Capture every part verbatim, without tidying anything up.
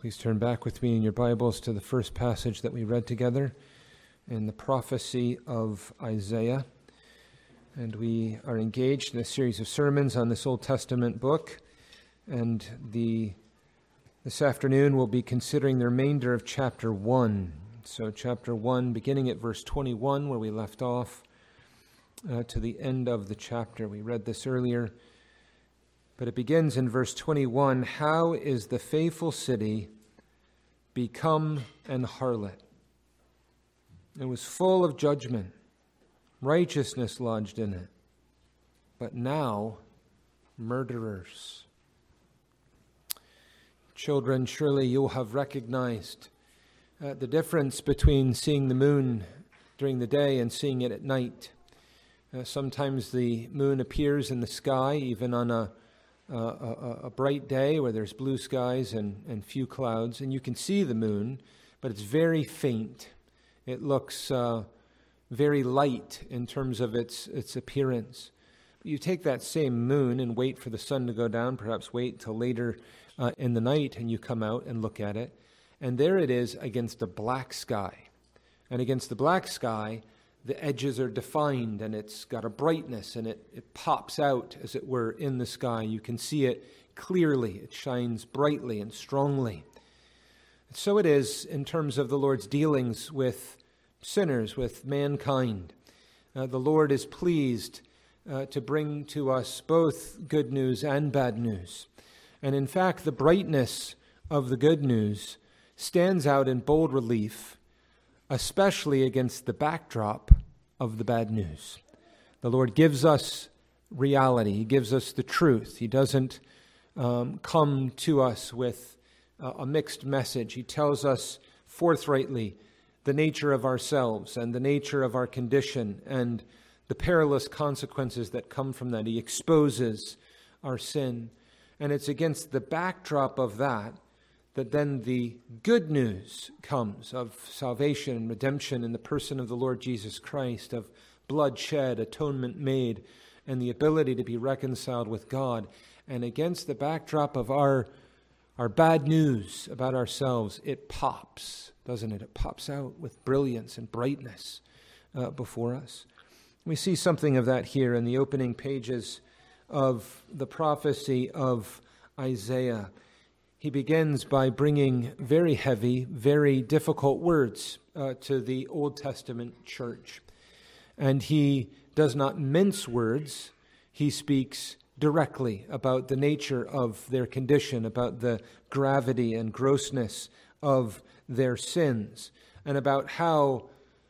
Please turn back with me in your Bibles to the first passage that we read together in the prophecy of Isaiah. And we are engaged in a series of sermons on this Old Testament book. And the this afternoon we'll be considering the remainder of chapter one. So chapter one, beginning at verse twenty-one, where we left off, uh, to the end of the chapter. We read this earlier. But it begins in verse twenty-one, "How is the faithful city become an harlot? It was full of judgment, righteousness lodged in it. But now, murderers." Children, surely you'll have recognized uh, the difference between seeing the moon during the day and seeing it at night. Uh, sometimes the moon appears in the sky, even on a Uh, a, a bright day where there's blue skies and, and few clouds, and you can see the moon, but it's very faint. It looks uh, very light in terms of its its appearance. But you take that same moon and wait for the sun to go down, perhaps wait till later uh, in the night, and you come out and look at it, and there it is against a black sky. And against the black sky, the edges are defined, and it's got a brightness, and it, it pops out, as it were, in the sky. You can see it clearly. It shines brightly and strongly. And so it is in terms of the Lord's dealings with sinners, with mankind. Uh, the Lord is pleased uh, to bring to us both good news and bad news. And in fact, the brightness of the good news stands out in bold relief, especially against the backdrop of the bad news. The Lord gives us reality. He gives us the truth. He doesn't um, come to us with uh, a mixed message. He tells us forthrightly the nature of ourselves and the nature of our condition and the perilous consequences that come from that. He exposes our sin. And it's against the backdrop of that that then the good news comes of salvation and redemption in the person of the Lord Jesus Christ, of blood shed, atonement made, and the ability to be reconciled with God. And against the backdrop of our, our bad news about ourselves, it pops, doesn't it? It pops out with brilliance and brightness uh, before us. We see something of that here in the opening pages of the prophecy of Isaiah. He begins by bringing very heavy, very difficult words uh, to the Old Testament church. And he does not mince words. He speaks directly about the nature of their condition, about the gravity and grossness of their sins, and about how,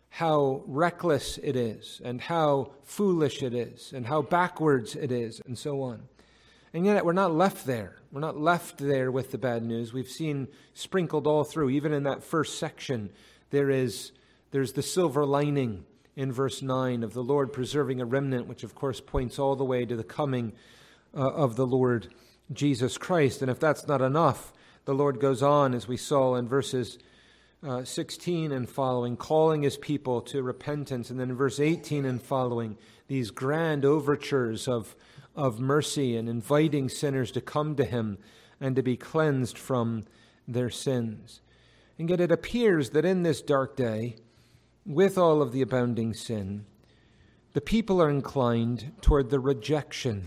how reckless it is, and how foolish it is, and how backwards it is, and so on. And yet we're not left there. We're not left there with the bad news. We've seen sprinkled all through, even in that first section, there is there's the silver lining in verse nine of the Lord preserving a remnant, which of course points all the way to the coming uh, of the Lord Jesus Christ. And if that's not enough, the Lord goes on, as we saw in verses uh, sixteen and following, calling his people to repentance. And then in verse eighteen and following, these grand overtures of of mercy and inviting sinners to come to him and to be cleansed from their sins. And yet it appears that in this dark day, with all of the abounding sin, the people are inclined toward the rejection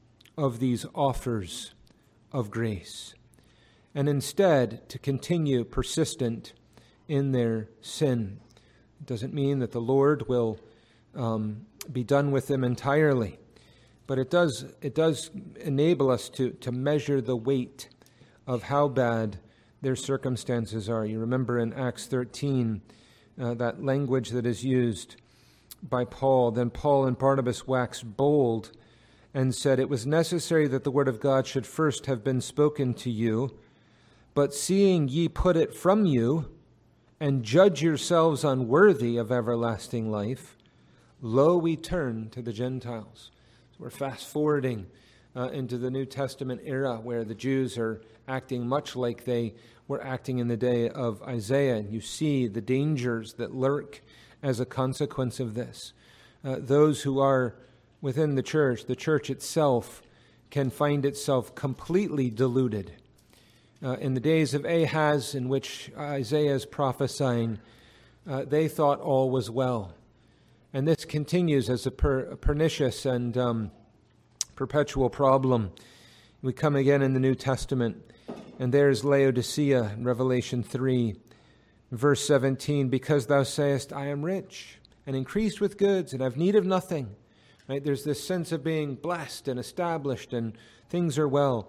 of these offers of grace, and instead to continue persistent in their sin. It doesn't mean that the Lord will um, be done with them entirely, but it does it does enable us to, to measure the weight of how bad their circumstances are. You remember in Acts thirteen, uh, that language that is used by Paul. Then Paul and Barnabas waxed bold and said, "It was necessary that the word of God should first have been spoken to you, but seeing ye put it from you, and judge yourselves unworthy of everlasting life, lo, we turn to the Gentiles." We're fast-forwarding uh, into the New Testament era where the Jews are acting much like they were acting in the day of Isaiah. And you see the dangers that lurk as a consequence of this. Uh, those who are within the church, the church itself, can find itself completely deluded Uh, in the days of Ahaz, in which Isaiah is prophesying, uh, they thought all was well. And this continues as a, per, a pernicious and um, perpetual problem. We come again in the New Testament, and there's Laodicea in Revelation three, verse seventeen, because thou sayest, I am rich, and increased with goods, and have need of nothing. Right? There's this sense of being blessed and established, and things are well.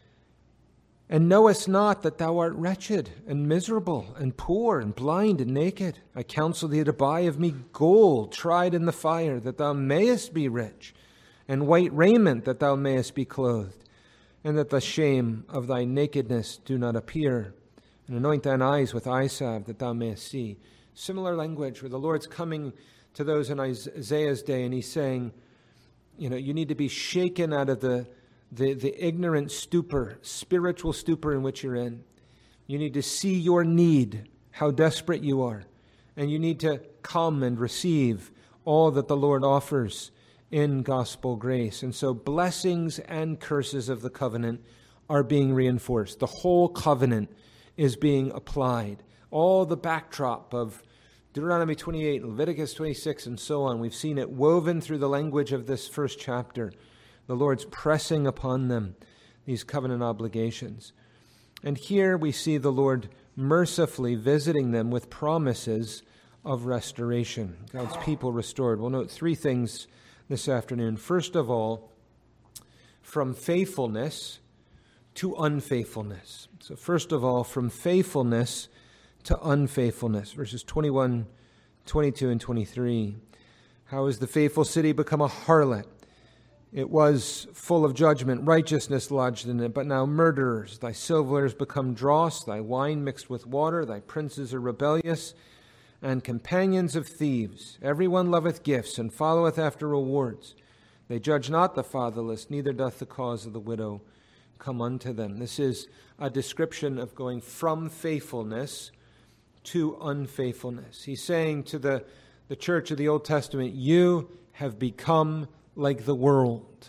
And knowest not that thou art wretched and miserable and poor and blind and naked? I counsel thee to buy of me gold tried in the fire, that thou mayest be rich, and white raiment, that thou mayest be clothed, and that the shame of thy nakedness do not appear. And anoint thine eyes with eye salve, that thou mayest see. Similar language where the Lord's coming to those in Isaiah's day, and he's saying, you know, you need to be shaken out of the The, the ignorant stupor, spiritual stupor in which you're in. You need to see your need, how desperate you are. And you need to come and receive all that the Lord offers in gospel grace. And so blessings and curses of the covenant are being reinforced. The whole covenant is being applied. All the backdrop of Deuteronomy twenty-eight, Leviticus twenty-six, and so on. We've seen it woven through the language of this first chapter. The Lord's pressing upon them these covenant obligations. And here we see the Lord mercifully visiting them with promises of restoration. God's people restored. We'll note three things this afternoon. First of all, from faithfulness to unfaithfulness. So first of all, from faithfulness to unfaithfulness. Verses twenty-one, twenty-two, and twenty-three. How has the faithful city become a harlot? It was full of judgment, righteousness lodged in it, but now murderers. Thy silver has become dross, thy wine mixed with water, thy princes are rebellious, and companions of thieves. Everyone loveth gifts, and followeth after rewards. They judge not the fatherless, neither doth the cause of the widow come unto them. This is a description of going from faithfulness to unfaithfulness. He's saying to the, the church of the Old Testament, you have become like the world.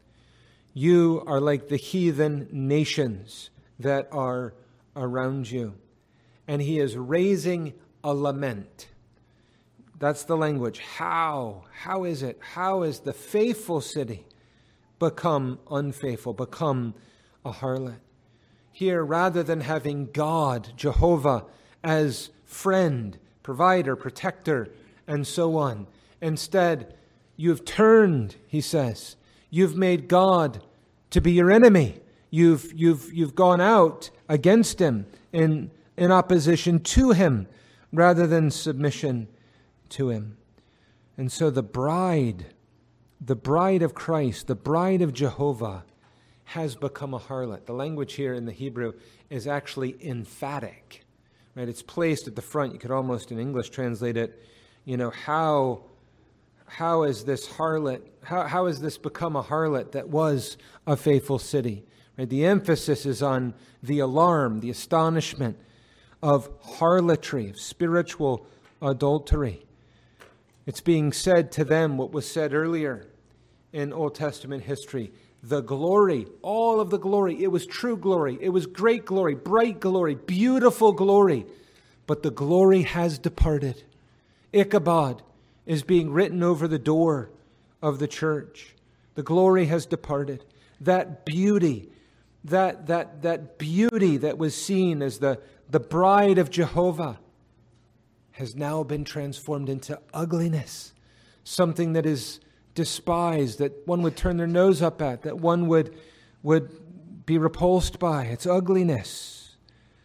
You are like the heathen nations that are around you. And he is raising a lament. That's the language. How? How is it? How is the faithful city become unfaithful, become a harlot? Here, rather than having God, Jehovah, as friend, provider, protector, and so on, instead, you've turned, he says. You've made God to be your enemy. You've, you've, you've gone out against him in, in opposition to him rather than submission to him. And so the bride, the bride of Christ, the bride of Jehovah, has become a harlot. The language here in the Hebrew is actually emphatic. Right? It's placed at the front. You could almost in English translate it, you know, how... How is this harlot, how, how has this become a harlot that was a faithful city? Right? The emphasis is on the alarm, the astonishment of harlotry, of spiritual adultery. It's being said to them what was said earlier in Old Testament history. The glory, all of the glory, it was true glory. It was great glory, bright glory, beautiful glory. But the glory has departed. Ichabod is being written over the door of the church. The glory has departed. That beauty, that that that beauty that was seen as the, the bride of Jehovah has now been transformed into ugliness. Something that is despised, that one would turn their nose up at, that one would, would be repulsed by. It's ugliness.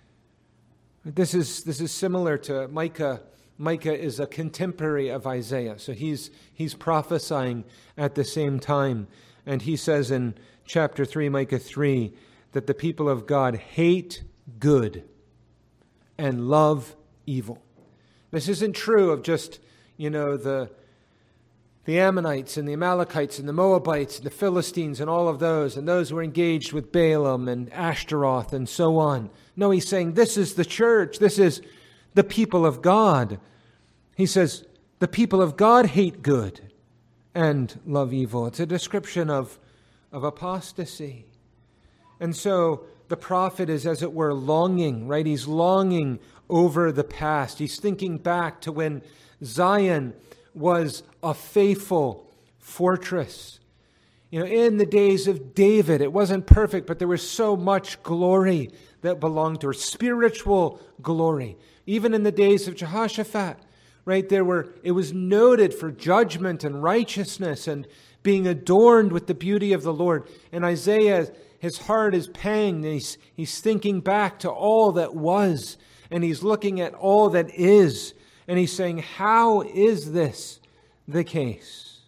This is this is similar to Micah. Micah is a contemporary of Isaiah, so he's he's prophesying at the same time. And he says in chapter three, Micah three, that the people of God hate good and love evil. This isn't true of just, you know, the, the Ammonites and the Amalekites and the Moabites and the Philistines and all of those, and those who were engaged with Balaam and Ashtaroth and so on. No, he's saying this is the church. This is the people of God. He says, the people of God hate good and love evil. It's a description of, of apostasy. And so the prophet is, as it were, longing, right? He's longing over the past. He's thinking back to when Zion was a faithful fortress. You know, in the days of David, it wasn't perfect, but there was so much glory that belonged to her, spiritual glory. Even in the days of Jehoshaphat, right, there were, it was noted for judgment and righteousness and being adorned with the beauty of the Lord. And Isaiah, his heart is panged. He's, he's thinking back to all that was, and he's looking at all that is, and he's saying, how is this the case?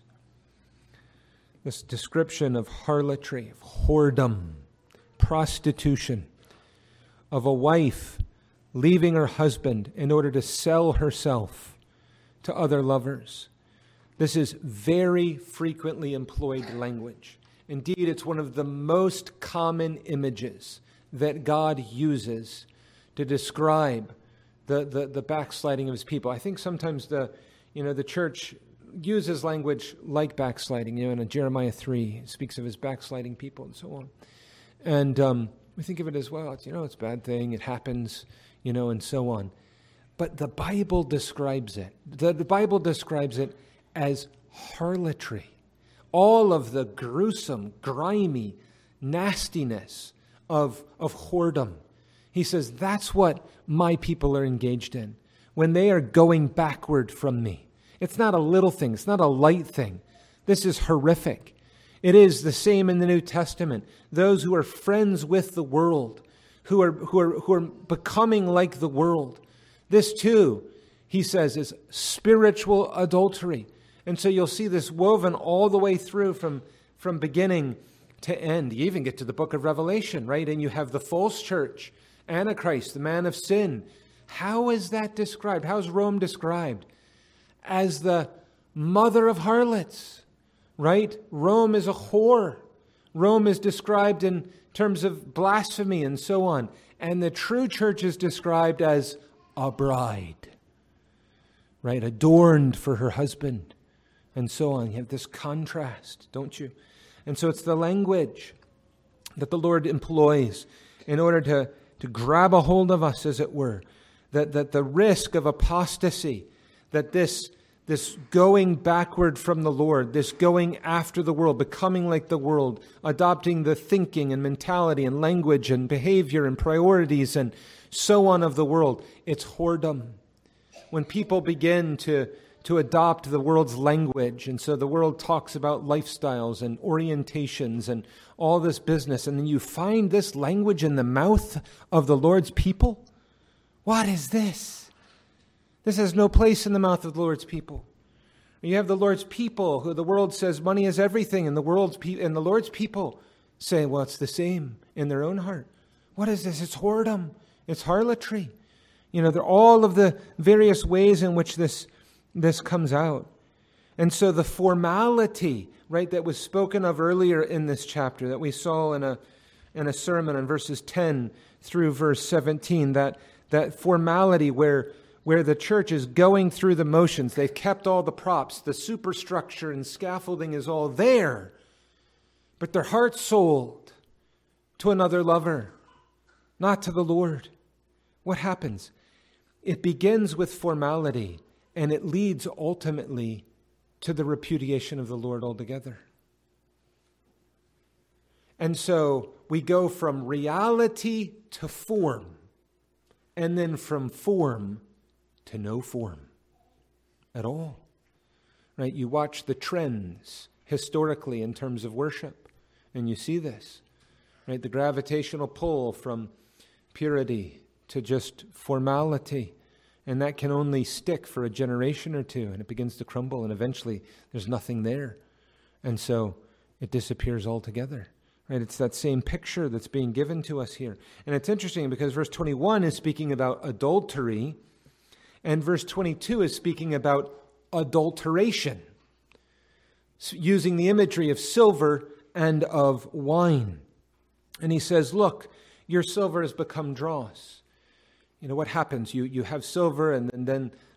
This description of harlotry, of whoredom, prostitution, of a wife leaving her husband in order to sell herself to other lovers. This is very frequently employed language. Indeed, it's one of the most common images that God uses to describe the, the, the backsliding of his people. I think sometimes the, you know, the church uses language like backsliding. You know, in Jeremiah three, it speaks of his backsliding people and so on. And um, we think of it as, well, it's, you know, it's a bad thing, it happens, you know, and so on. But the Bible describes it. The, the Bible describes it as harlotry. All of the gruesome, grimy nastiness of, of whoredom. He says, that's what my people are engaged in when they are going backward from me. It's not a little thing. It's not a light thing. This is horrific. It is the same in the New Testament. Those who are friends with the world, who are, who are, who are becoming like the world. This too, he says, is spiritual adultery. And so you'll see this woven all the way through from, from beginning to end. You even get to the book of Revelation, right? And you have the false church, Antichrist, the man of sin. How is that described? How is Rome described? As the mother of harlots, right? Rome is a whore. Rome is described in terms of blasphemy and so on. And the true church is described as a bride, right? Adorned for her husband and so on. You have this contrast, don't you? And so it's the language that the Lord employs in order to, to grab a hold of us, as it were. That, that the risk of apostasy, that this, this going backward from the Lord, this going after the world, becoming like the world, adopting the thinking and mentality and language and behavior and priorities and so on of the world, it's whoredom. When people begin to, to adopt the world's language, and so the world talks about lifestyles and orientations and all this business, and then you find this language in the mouth of the Lord's people, what is this? This has no place in the mouth of the Lord's people. You have the Lord's people who the world says money is everything, and the world's pe- and the Lord's people say, well, it's the same in their own heart. What is this? It's whoredom. It's harlotry. You know, there are all of the various ways in which this, this comes out. And so the formality, right, that was spoken of earlier in this chapter, that we saw in a in a sermon in verses ten through verse seventeen, that that formality where, where the church is going through the motions. They've kept all the props. The superstructure and scaffolding is all there. But their heart's sold to another lover, not to the Lord. What happens? It begins with formality, and it leads ultimately to the repudiation of the Lord altogether. And so we go from reality to form, and then from form to no form at all. Right? You watch the trends historically in terms of worship, and you see this. Right? The gravitational pull from purity to just formality. And that can only stick for a generation or two, and it begins to crumble, and eventually there's nothing there. And so it disappears altogether. Right? It's that same picture that's being given to us here. And it's interesting because verse twenty-one is speaking about adultery, and verse twenty-two is speaking about adulteration, using the imagery of silver and of wine. And he says, look, your silver has become dross. You know, what happens? You you have silver, and, and then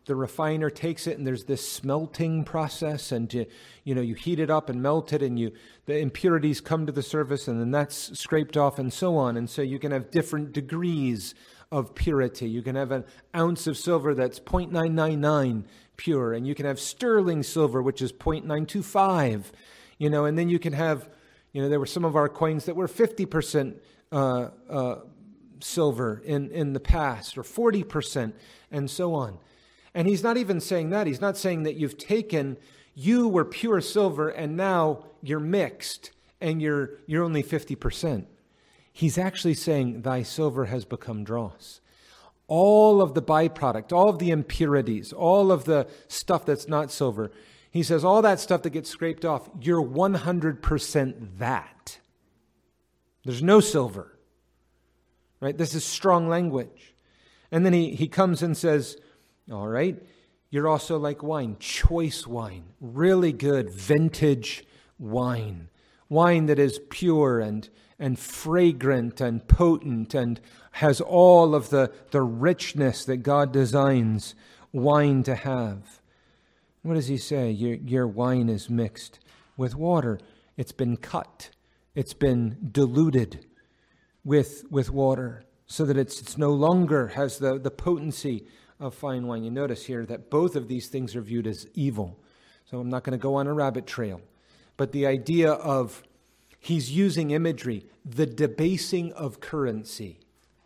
the refiner takes it and there's this smelting process, and you, you know, you heat it up and melt it, and you the impurities come to the surface, and then that's scraped off and so on. And so you can have different degrees of purity. You can have an ounce of silver that's zero point nine nine nine pure, and you can have sterling silver, which is zero point nine two five, you know, and then you can have, you know, there were some of our coins that were fifty percent uh, uh, silver in, in the past, or forty percent, and so on. And he's not even saying that. He's not saying that you've taken, you were pure silver, and now you're mixed, and you're you're only fifty percent. He's actually saying, thy silver has become dross. All of the byproduct, all of the impurities, all of the stuff that's not silver, he says, all that stuff that gets scraped off, you're one hundred percent that. There's no silver. Right? This is strong language. And then he, he comes and says, all right, you're also like wine, choice wine, really good vintage wine. Wine that is pure and, and fragrant and potent and has all of the, the richness that God designs wine to have. What does he say? Your, your wine is mixed with water. It's been cut. It's been diluted with, with water so that it's, it's no longer has the, the potency of fine wine. You notice here that both of these things are viewed as evil. So I'm not going to go on a rabbit trail. But the idea of, he's using imagery, the debasing of currency.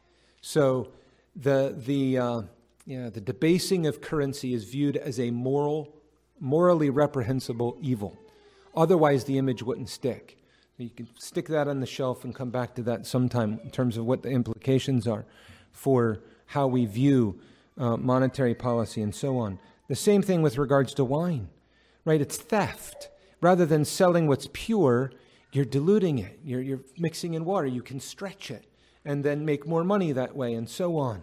So the the uh, yeah the debasing of currency is viewed as a moral, morally reprehensible evil. Otherwise, the image wouldn't stick. You can stick that on the shelf and come back to that sometime in terms of what the implications are for how we view uh, monetary policy and so on. The same thing with regards to wine, right? It's theft. Rather than selling what's pure, you're diluting it. You're, you're mixing in water. You can stretch it and then make more money that way and so on.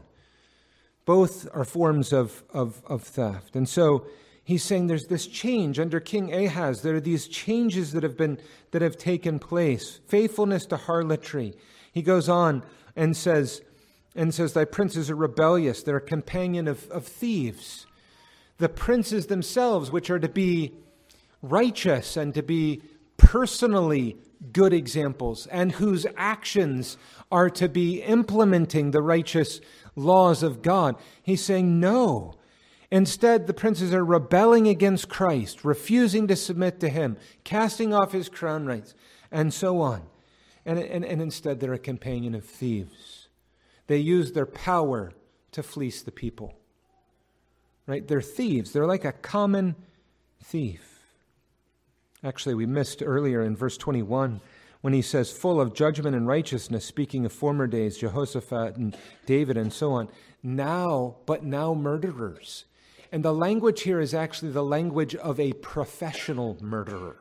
Both are forms of, of, of theft. And so he's saying there's this change under King Ahaz. There are these changes that have been that have taken place. Faithfulness to harlotry. He goes on and says, and says, thy princes are rebellious. They're a companion of, of thieves. The princes themselves, which are to be righteous and to be personally good examples, and whose actions are to be implementing the righteous laws of God. He's saying no. Instead, the princes are rebelling against Christ, refusing to submit to him, casting off his crown rights, and so on. And, and, and instead, they're a companion of thieves. They use their power to fleece the people. Right? They're thieves. They're like a common thief. Actually, we missed earlier in verse twenty-one when he says, full of judgment and righteousness, speaking of former days, Jehoshaphat and David and so on. Now, but now murderers. And the language here is actually the language of a professional murderer.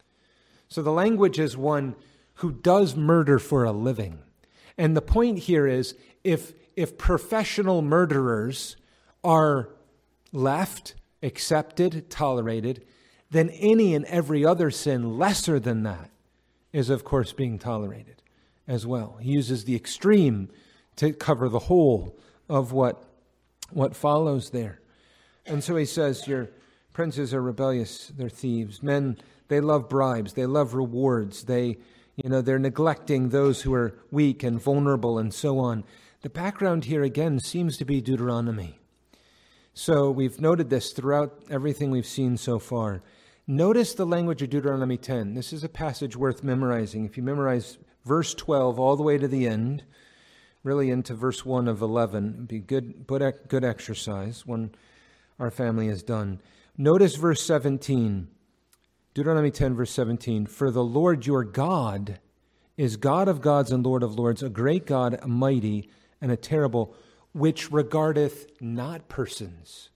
So the language is one who does murder for a living. And the point here is, if, if professional murderers are left, accepted, tolerated, then any and every other sin lesser than that is, of course, being tolerated as well. He uses the extreme to cover the whole of what, what follows there. And so he says, your princes are rebellious, they're thieves. Men, they love bribes, they love rewards, they, you know, they're neglecting those who are weak and vulnerable and so on. The background here, again, seems to be Deuteronomy. So we've noted this throughout everything we've seen so far. Notice the language of Deuteronomy ten. This is a passage worth memorizing. If you memorize verse twelve all the way to the end, really into verse one of eleven, it'd be good, good exercise when our family is done. Notice verse seventeen. Deuteronomy ten, verse seventeen. For the Lord your God is God of gods and Lord of lords, a great God, a mighty, and a terrible, which regardeth not persons,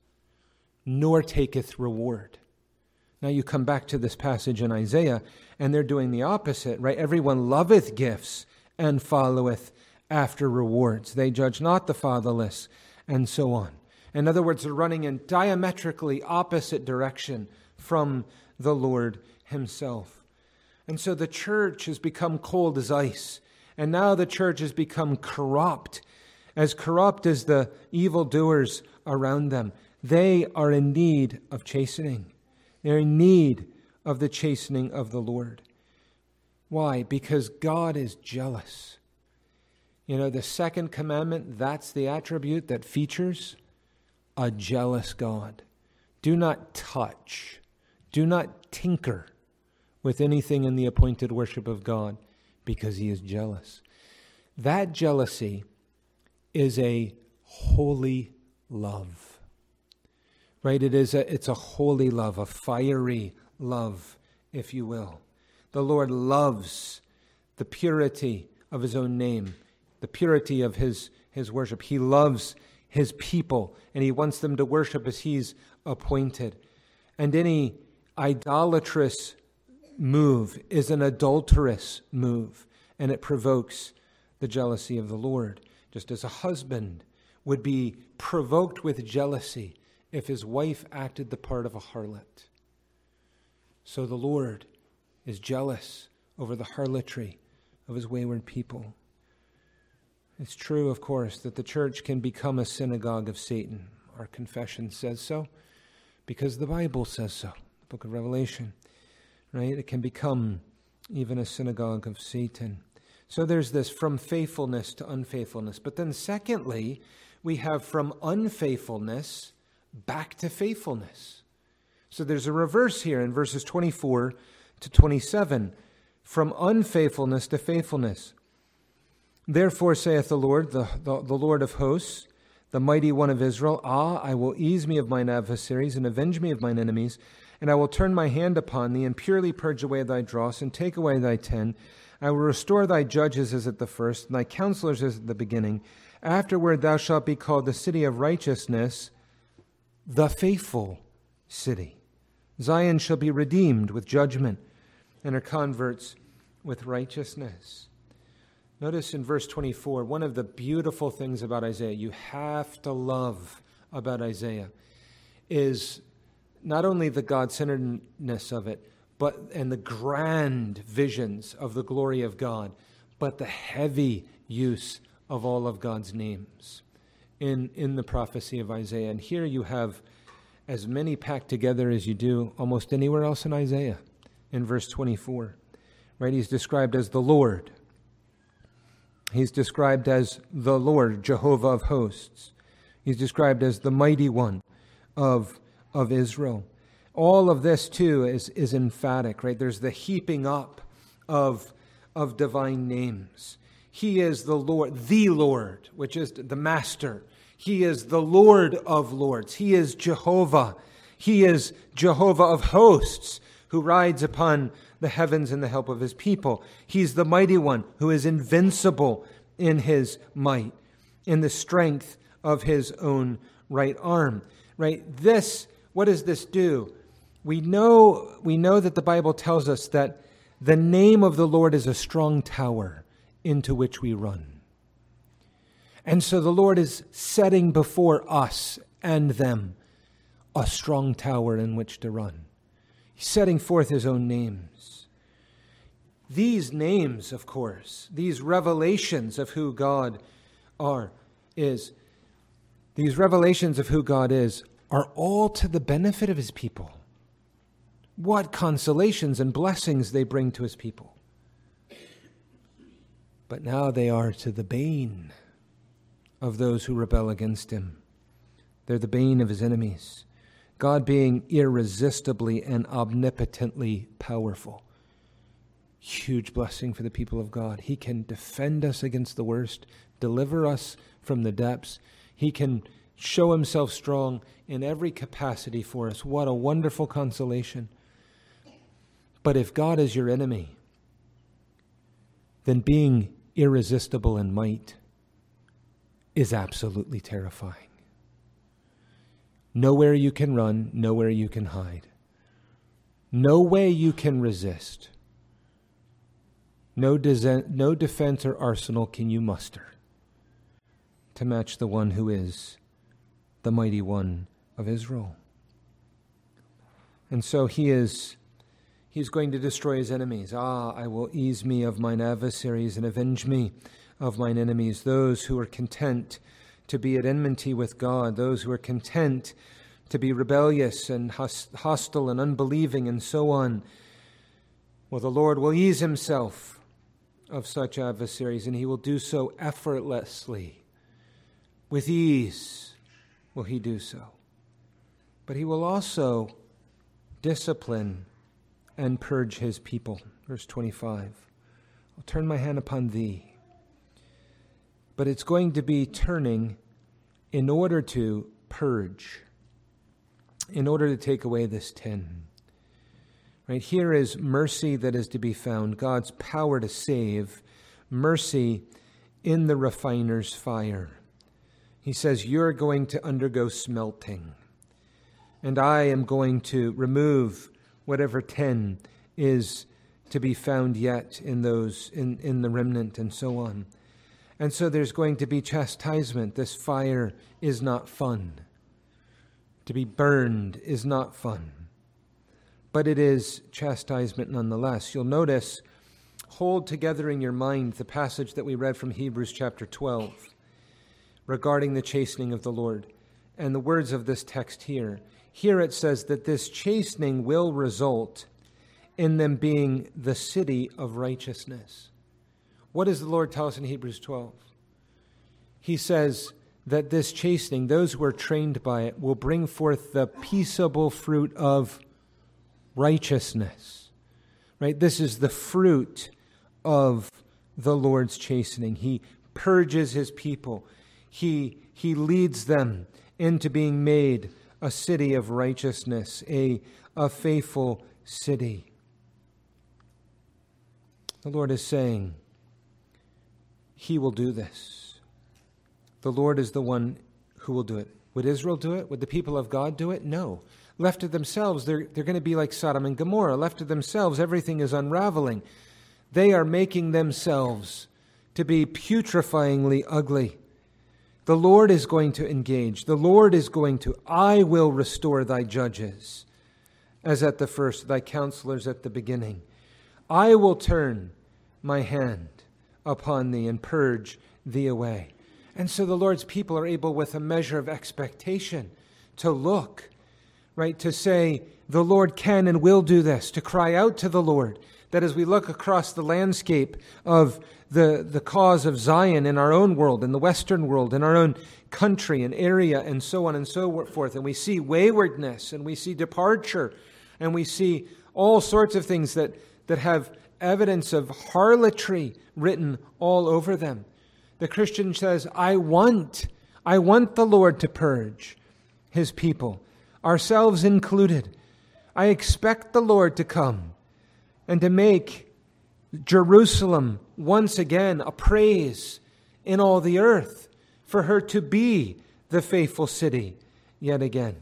nor taketh reward. Now you come back to this passage in Isaiah, and they're doing the opposite, right? Everyone loveth gifts and followeth after rewards. They judge not the fatherless, and so on. In other words, they're running in diametrically opposite direction from the Lord himself. And so the church has become cold as ice, and now the church has become corrupt, as corrupt as the evildoers around them. They are in need of chastening. They're in need of the chastening of the Lord. Why? Because God is jealous. You know, the second commandment, that's the attribute that features a jealous God. Do not touch, do not tinker with anything in the appointed worship of God, because he is jealous. That jealousy is a holy love. Right? It is a, it's a holy love, a fiery love, if you will. The Lord loves the purity of his own name, the purity of his, his worship. He loves his people, and he wants them to worship as he's appointed. And any idolatrous move is an adulterous move, and it provokes the jealousy of the Lord. Just as a husband would be provoked with jealousy if his wife acted the part of a harlot, so the Lord is jealous over the harlotry of his wayward people. It's true, of course, that the church can become a synagogue of Satan. Our confession says so, because the Bible says so. The book of Revelation, right? It can become even a synagogue of Satan. So there's this from faithfulness to unfaithfulness. But then secondly, we have from unfaithfulness back to faithfulness. So there's a reverse here in verses twenty-four to twenty-seven. From unfaithfulness to faithfulness. Therefore saith the Lord, the, the, the Lord of hosts, the mighty one of Israel, Ah, I will ease me of mine adversaries, and avenge me of mine enemies, and I will turn my hand upon thee, and purely purge away thy dross, and take away thy tin. I will restore thy judges as at the first, and thy counselors as at the beginning. Afterward thou shalt be called the city of righteousness, the faithful city. Zion shall be redeemed with judgment, and her converts with righteousness. Notice in verse twenty-four, one of the beautiful things about Isaiah, you have to love about Isaiah, is not only the God-centeredness of it, but and the grand visions of the glory of God, but the heavy use of all of God's names in, in the prophecy of Isaiah. And here you have as many packed together as you do almost anywhere else in Isaiah. In verse twenty-four, right? He's described as the Lord. He's described as the Lord, Jehovah of hosts. He's described as the mighty one of, of Israel. All of this, too, is, is emphatic, right? There's the heaping up of, of divine names. He is the Lord, the Lord, which is the Master. He is the Lord of lords. He is Jehovah. He is Jehovah of hosts, who rides upon the heavens in the help of his people. He's the mighty one who is invincible in his might, in the strength of his own right arm. Right? This, what does this do? We know, we know that the Bible tells us that the name of the Lord is a strong tower into which we run. And so the Lord is setting before us and them a strong tower in which to run. He's setting forth his own names. These names, of course, these revelations of who God are, is, these revelations of who God is, are all to the benefit of his people. What consolations and blessings they bring to his people. But now they are to the bane of those who rebel against him. They're the bane of his enemies. God being irresistibly and omnipotently powerful. Huge blessing for the people of God. He can defend us against the worst, deliver us from the depths. He can show himself strong in every capacity for us. What a wonderful consolation. But if God is your enemy, then being irresistible in might is absolutely terrifying. Nowhere you can run, nowhere you can hide. No way you can resist. No, de- no defense or arsenal can you muster to match the one who is the mighty one of Israel. And so he is, he's going to destroy his enemies. Ah, I will ease me of mine adversaries and avenge me of mine enemies. Those who are content to be at enmity with God, those who are content to be rebellious and hostile and unbelieving and so on. Well, the Lord will ease himself of such adversaries, and he will do so effortlessly. With ease will he do so. But he will also discipline and purge his people. Verse twenty-five, I'll turn my hand upon thee. But it's going to be turning in order to purge, in order to take away this tin. Right here is mercy that is to be found, God's power to save, mercy in the refiner's fire. He says, you're going to undergo smelting, and I am going to remove whatever tin is to be found yet in those in, in the remnant and so on. And so there's going to be chastisement. This fire is not fun. To be burned is not fun. But it is chastisement nonetheless. You'll notice, hold together in your mind the passage that we read from Hebrews chapter twelve regarding the chastening of the Lord and the words of this text here. Here it says that this chastening will result in them being the city of righteousness. What does the Lord tell us in Hebrews twelve? He says that this chastening, those who are trained by it, will bring forth the peaceable fruit of righteousness. Right? This is the fruit of the Lord's chastening. He purges his people. He, he leads them into being made a city of righteousness, a, a faithful city. The Lord is saying, he will do this. The Lord is the one who will do it. Would Israel do it? Would the people of God do it? No. Left to themselves, they're, they're going to be like Sodom and Gomorrah. Left to themselves, everything is unraveling. They are making themselves to be putrefyingly ugly. The Lord is going to engage. The Lord is going to, I will restore thy judges, as at the first, thy counselors at the beginning. I will turn my hand upon thee and purge thee away. And so the Lord's people are able, with a measure of expectation, to look, right, to say, the Lord can and will do this, to cry out to the Lord, that as we look across the landscape of the, the cause of Zion in our own world, in the Western world, in our own country and area, and so on and so forth, and we see waywardness, and we see departure, and we see all sorts of things that, that have evidence of harlotry written all over them. The Christian says, I want, I want the Lord to purge his people, ourselves included. I expect the Lord to come and to make Jerusalem once again a praise in all the earth, for her to be the faithful city yet again.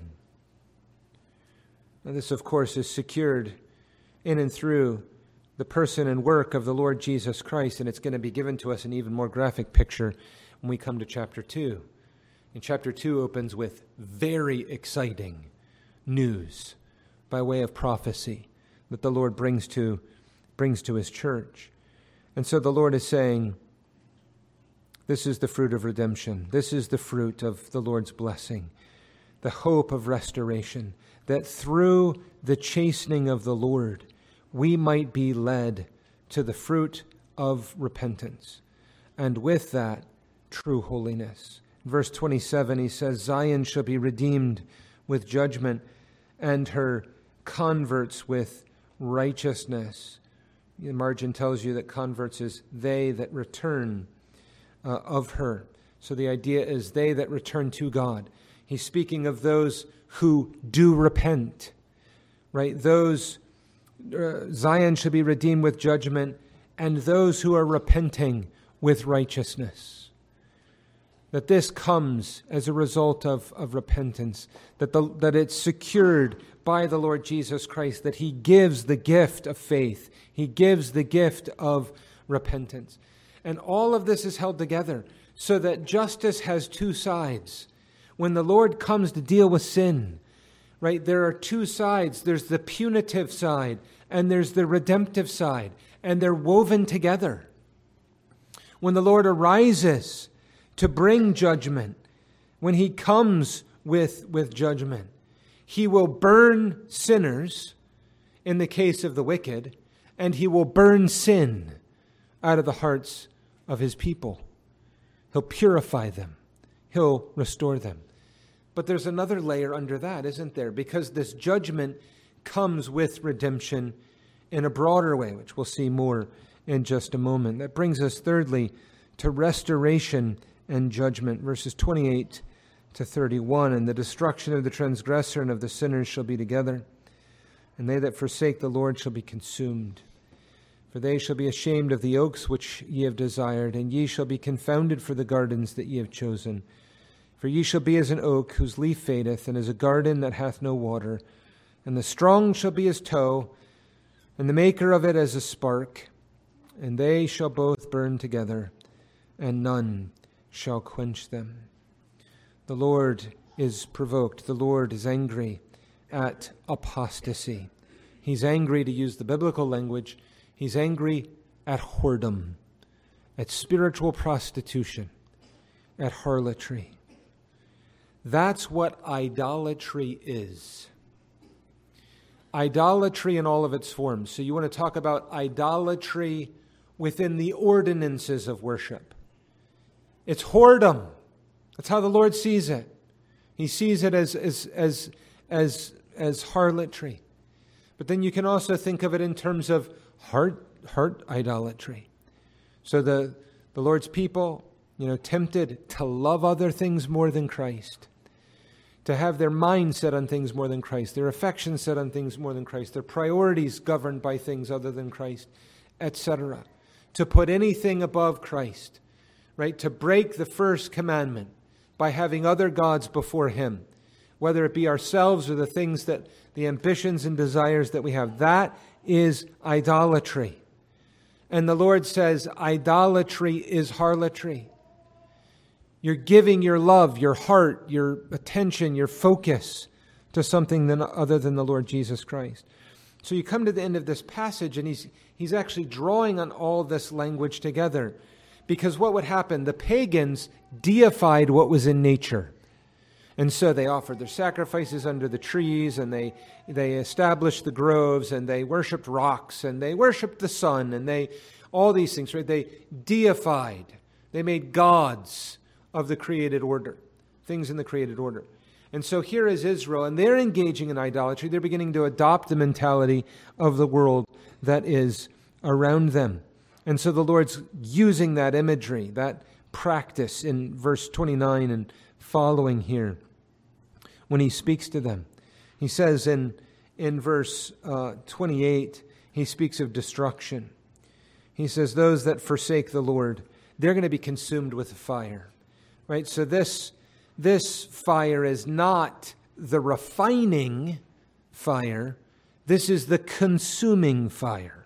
And this, of course, is secured in and through the person and work of the Lord Jesus Christ, and it's going to be given to us an even more graphic picture when we come to chapter two. And chapter two opens with very exciting news by way of prophecy that the Lord brings to brings to his church. And so the Lord is saying, this is the fruit of redemption. This is the fruit of the Lord's blessing, the hope of restoration, that through the chastening of the Lord, we might be led to the fruit of repentance, and with that, true holiness. Verse twenty-seven, he says, Zion shall be redeemed with judgment, and her converts with righteousness. The margin tells you that converts is they that return uh, of her. So the idea is they that return to God. He's speaking of those who do repent, right? Those Uh, Zion should be redeemed with judgment, and those who are repenting with righteousness. That this comes as a result of, of repentance, that, the, that it's secured by the Lord Jesus Christ, that he gives the gift of faith. He gives the gift of repentance. And all of this is held together so that justice has two sides. When the Lord comes to deal with sin, right, there are two sides. There's the punitive side and there's the redemptive side, and they're woven together. When the Lord arises to bring judgment, when he comes with, with judgment, He will burn sinners in the case of the wicked, and he will burn sin out of the hearts of his people. He'll purify them. He'll restore them. But there's another layer under that, isn't there? Because this judgment comes with redemption in a broader way, which we'll see more in just a moment. That brings us, thirdly, to restoration and judgment. Verses twenty-eight to thirty-one, and the destruction of the transgressor and of the sinners shall be together, and they that forsake the Lord shall be consumed. For they shall be ashamed of the oaks which ye have desired, and ye shall be confounded for the gardens that ye have chosen. For ye shall be as an oak whose leaf fadeth, and as a garden that hath no water. And the strong shall be as tow, and the maker of it as a spark. And they shall both burn together, and none shall quench them. The Lord is provoked. The Lord is angry at apostasy. He's angry, to use the biblical language, he's angry at whoredom, at spiritual prostitution, at harlotry. That's what idolatry is. Idolatry in all of its forms. So you want to talk about idolatry within the ordinances of worship. It's whoredom. That's how the Lord sees it. He sees it as as as as as harlotry. But then you can also think of it in terms of heart heart idolatry. So the the Lord's people, you know, tempted to love other things more than Christ, to have their mind set on things more than Christ, their affections set on things more than Christ, their priorities governed by things other than Christ, et cetera. To put anything above Christ, right? To break the first commandment by having other gods before him, whether it be ourselves or the things that, the ambitions and desires that we have. That is idolatry. And the Lord says idolatry is harlotry. You're giving your love, your heart, your attention, your focus to something than, other than the Lord Jesus Christ. So you come to the end of this passage, and he's he's actually drawing on all this language together. Because what would happen? The pagans deified what was in nature. And so they offered their sacrifices under the trees, and they they established the groves, and they worshipped rocks, and they worshipped the sun, and they all these things, right? They deified. They made gods of the created order, things in the created order. And so here is Israel, and they're engaging in idolatry. They're beginning to adopt the mentality of the world that is around them. And so the Lord's using that imagery, that practice in verse twenty-nine and following here when he speaks to them. He says in, in verse uh, twenty-eight, he speaks of destruction. He says, those that forsake the Lord, they're going to be consumed with fire. Right? So this, this fire is not the refining fire. This is the consuming fire.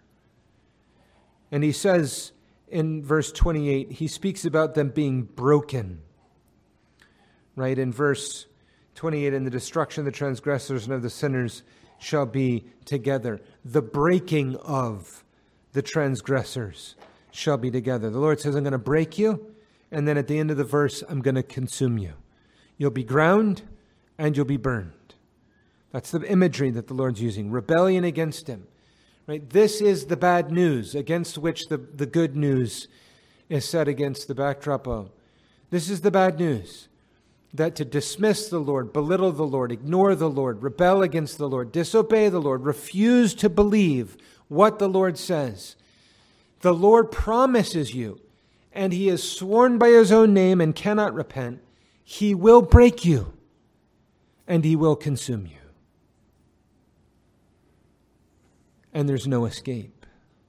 And he says in verse twenty-eight, he speaks about them being broken. Right? In verse twenty-eight, and the destruction of the transgressors and of the sinners shall be together. The breaking of the transgressors shall be together. The Lord says, I'm going to break you. And then at the end of the verse, I'm going to consume you. You'll be ground and you'll be burned. That's the imagery that the Lord's using. Rebellion against him. Right? This is the bad news against which the, the good news is set against the backdrop of. This is the bad news. That to dismiss the Lord, belittle the Lord, ignore the Lord, rebel against the Lord, disobey the Lord, refuse to believe what the Lord says. The Lord promises you, and he has sworn by his own name and cannot repent, he will break you and he will consume you. And there's no escape.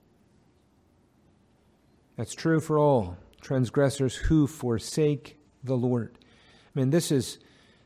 That's true for all transgressors who forsake the Lord. I mean, this is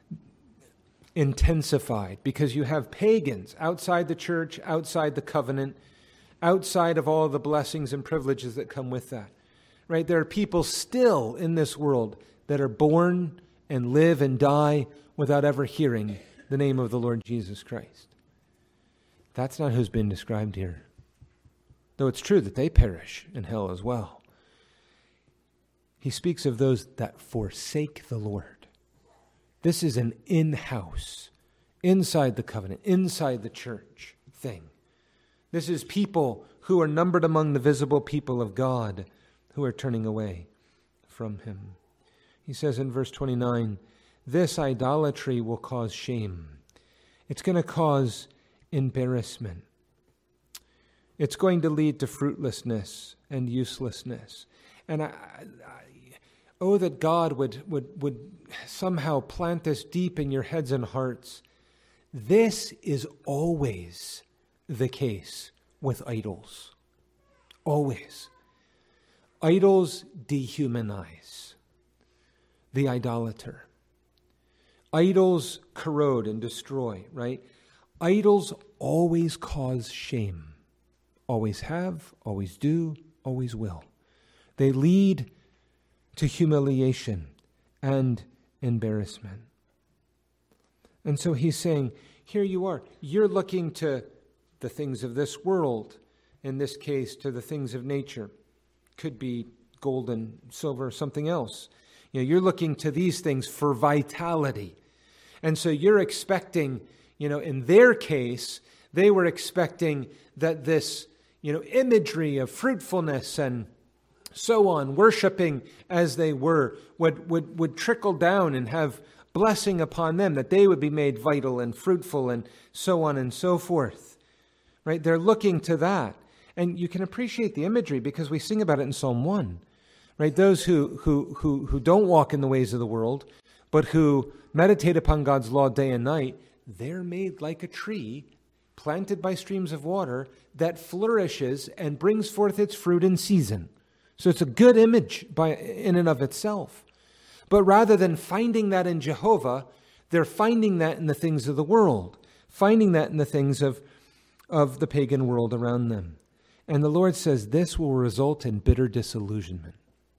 intensified because you have pagans outside the church, outside the covenant, outside of all the blessings and privileges that come with that. Right? There are people still in this world that are born and live and die without ever hearing the name of the Lord Jesus Christ. That's not who's been described here. Though it's true that they perish in hell as well. He speaks of those that forsake the Lord. This is an in-house, inside the covenant, inside the church thing. This is people who are numbered among the visible people of God who are turning away from him. He says in verse twenty-nine, this idolatry will cause shame. It's going to cause embarrassment. It's going to lead to fruitlessness and uselessness. And I, I, oh, that God would, would, would somehow plant this deep in your heads and hearts. This is always the case with idols. Always. Idols dehumanize the idolater. Idols corrode and destroy, right? Idols always cause shame. Always have, always do, always will. They lead to humiliation and embarrassment. And so he's saying, here you are. You're looking to the things of this world, in this case, to the things of nature. Could be gold and silver, something else. You know, you're looking to these things for vitality. And so you're expecting, you know, in their case, they were expecting that this, you know, imagery of fruitfulness and so on, worshiping as they were, would, would, would trickle down and have blessing upon them, that they would be made vital and fruitful and so on and so forth. Right? They're looking to that. And you can appreciate the imagery because we sing about it in Psalm one. Right? Those who, who, who, who don't walk in the ways of the world, but who meditate upon God's law day and night, they're made like a tree planted by streams of water that flourishes and brings forth its fruit in season. So it's a good image by in and of itself. But rather than finding that in Jehovah, they're finding that in the things of the world, finding that in the things of, of the pagan world around them. And the Lord says this will result in bitter disillusionment.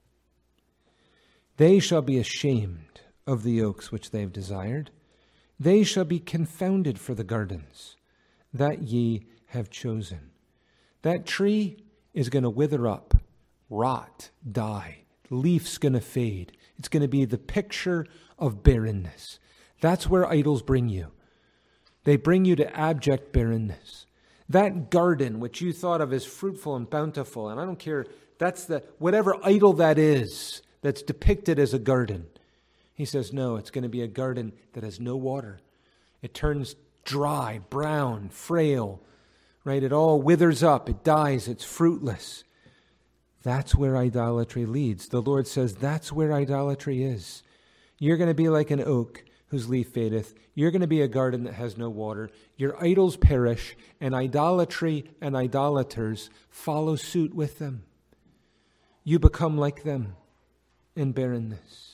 They shall be ashamed of the oaks which they have desired. They shall be confounded for the gardens that ye have chosen. That tree is going to wither up, rot, die. The leaf's going to fade. It's going to be the picture of barrenness. That's where idols bring you. They bring you to abject barrenness. That garden, which you thought of as fruitful and bountiful, and I don't care, that's the, whatever idol that is, that's depicted as a garden. He says, no, it's going to be a garden that has no water. It turns dry, brown, frail, right? It all withers up, it dies, it's fruitless. That's where idolatry leads. The Lord says that's where idolatry is. You're going to be like an oak whose leaf fadeth. You're going to be a garden that has no water. Your idols perish, and idolatry and idolaters follow suit with them. You become like them in barrenness.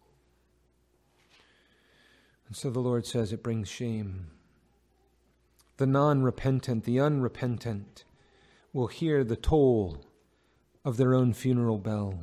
And so the Lord says it brings shame. The non-repentant, the unrepentant will hear the toll of their own funeral bell.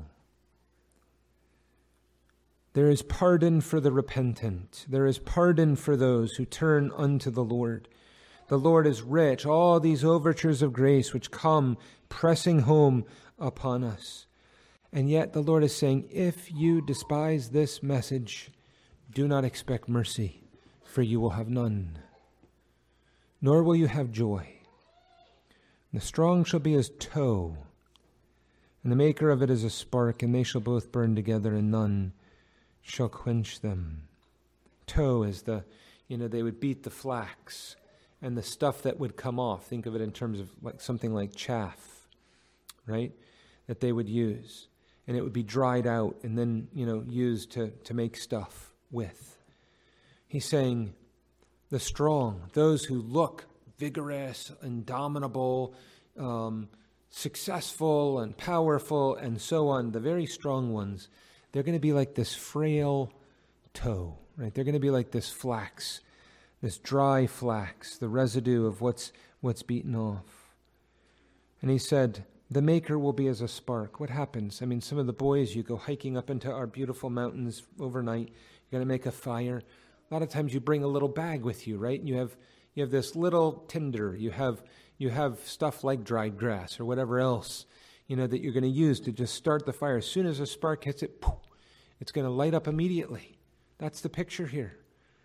There is pardon for the repentant. There is pardon for those who turn unto the Lord. The Lord is rich. All these overtures of grace which come pressing home upon us. And yet the Lord is saying, if you despise this message, do not expect mercy, for you will have none. Nor will you have joy. The strong shall be as tow, and the maker of it is a spark, and they shall both burn together, and none shall quench them. Tow is the, you know, they would beat the flax, and the stuff that would come off, think of it in terms of like something like chaff, right, that they would use. And it would be dried out and then, you know, used to, to make stuff with. He's saying the strong, those who look vigorous, indomitable, um, successful and powerful and so on, the very strong ones, they're going to be like this frail tow, right? They're going to be like this flax, this dry flax, the residue of what's what's beaten off. And he said, the maker will be as a spark. What happens? I mean, some of the boys, you go hiking up into our beautiful mountains overnight, you're going to make a fire. A lot of times you bring a little bag with you, right? And you have you have this little tinder. You have you have stuff like dried grass or whatever else, you know, that you're going to use to just start the fire. As soon as a spark hits it, poof, it's going to light up immediately. That's the picture here.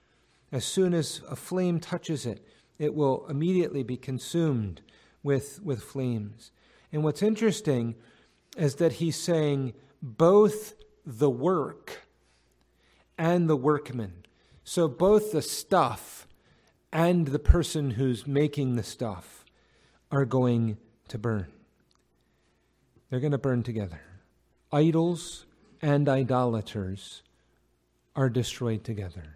As soon as a flame touches it, it will immediately be consumed with, with flames. And what's interesting is that he's saying both the work and the workman. So both the stuff and the person who's making the stuff are going to burn. They're going to burn together. Idols and idolaters are destroyed together.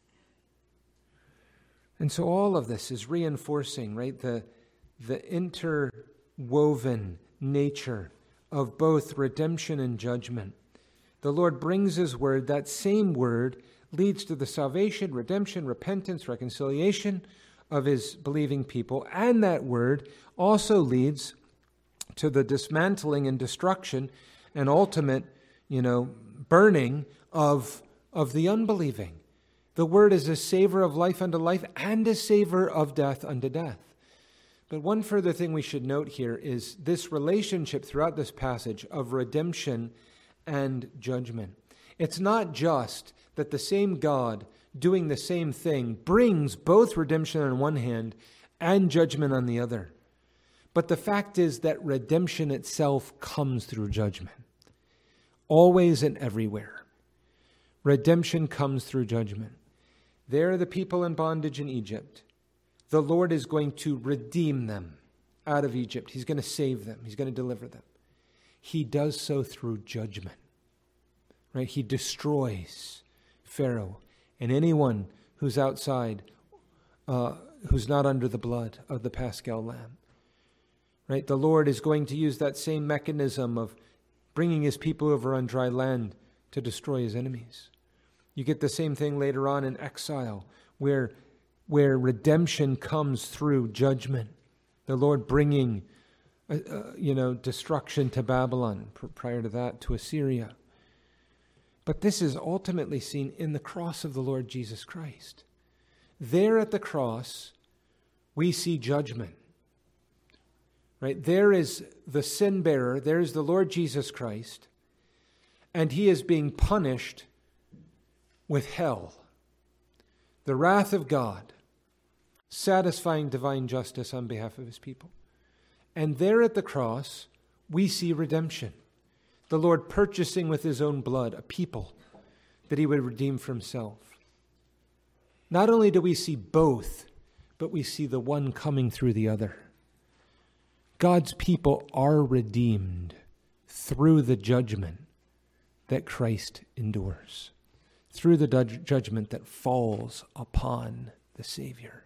And so all of this is reinforcing, right, the, the interwoven nature of both redemption and judgment. The Lord brings his word. That same word leads to the salvation, redemption, repentance, reconciliation of his believing people. And that word also leads to the dismantling and destruction and ultimate, you know, burning of, of the unbelieving. The word is a savor of life unto life and a savor of death unto death. But one further thing we should note here is this relationship throughout this passage of redemption and judgment. It's not just that the same God doing the same thing brings both redemption on one hand and judgment on the other. But the fact is that redemption itself comes through judgment. Always and everywhere. Redemption comes through judgment. There are the people in bondage in Egypt. The Lord is going to redeem them out of Egypt. He's going to save them. He's going to deliver them. He does so through judgment. Right? He destroys Pharaoh and anyone who's outside, uh, who's not under the blood of the Paschal Lamb. Right? The Lord is going to use that same mechanism of bringing his people over on dry land to destroy his enemies. You get the same thing later on in exile, where, where redemption comes through judgment. The Lord bringing, uh, uh, you know, destruction to Babylon, pr- prior to that to Assyria. But this is ultimately seen in the cross of the Lord Jesus Christ. There at the cross, we see judgment. Right? There is the sin bearer, there is the Lord Jesus Christ, and he is being punished with hell. The wrath of God, satisfying divine justice on behalf of his people. And there at the cross, we see redemption. The Lord purchasing with his own blood a people that he would redeem for himself. Not only do we see both, but we see the one coming through the other. God's people are redeemed through the judgment that Christ endures, through the du- judgment that falls upon the Savior.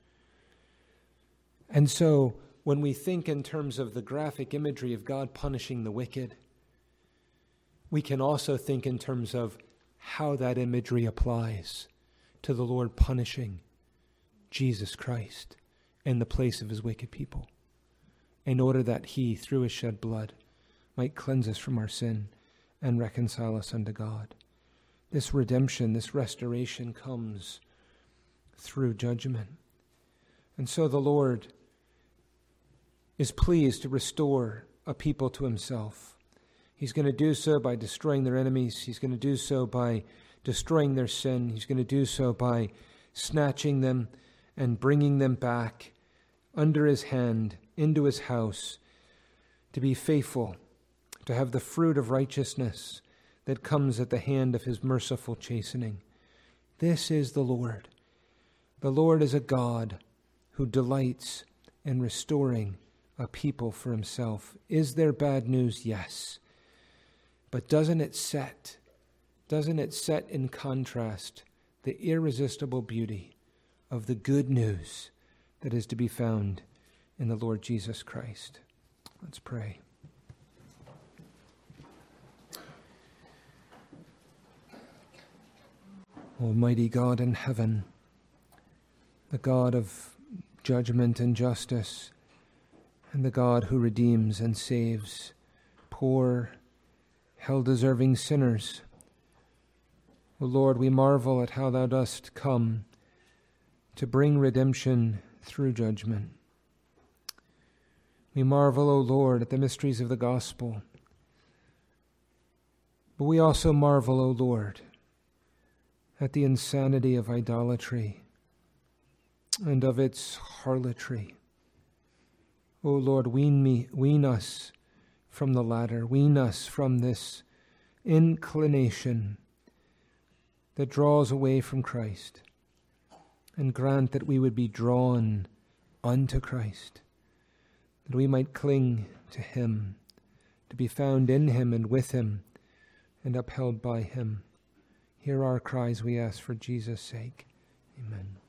And so, when we think in terms of the graphic imagery of God punishing the wicked, we can also think in terms of how that imagery applies to the Lord punishing Jesus Christ in the place of his wicked people, in order that he, through his shed blood, might cleanse us from our sin and reconcile us unto God. This redemption, this restoration comes through judgment. And so the Lord is pleased to restore a people to himself. He's going to do so by destroying their enemies. He's going to do so by destroying their sin. He's going to do so by snatching them and bringing them back under his hand into his house, to be faithful, to have the fruit of righteousness that comes at the hand of his merciful chastening. This is the Lord. The Lord is a God who delights in restoring a people for himself. Is there bad news? Yes. But doesn't it set, doesn't it set in contrast the irresistible beauty of the good news that is to be found in the Lord Jesus Christ? Let's pray. Almighty God in heaven, the God of judgment and justice, and the God who redeems and saves poor, hell-deserving sinners. O Lord, we marvel at how thou dost come to bring redemption through judgment. We marvel, O Lord, at the mysteries of the gospel. But we also marvel, O Lord, at the insanity of idolatry and of its harlotry. O Lord, wean me, wean us from the latter, wean us from this inclination that draws away from Christ, and grant that we would be drawn unto Christ, that we might cling to him, to be found in him and with him and upheld by him. Hear our cries, we ask for Jesus' sake. Amen.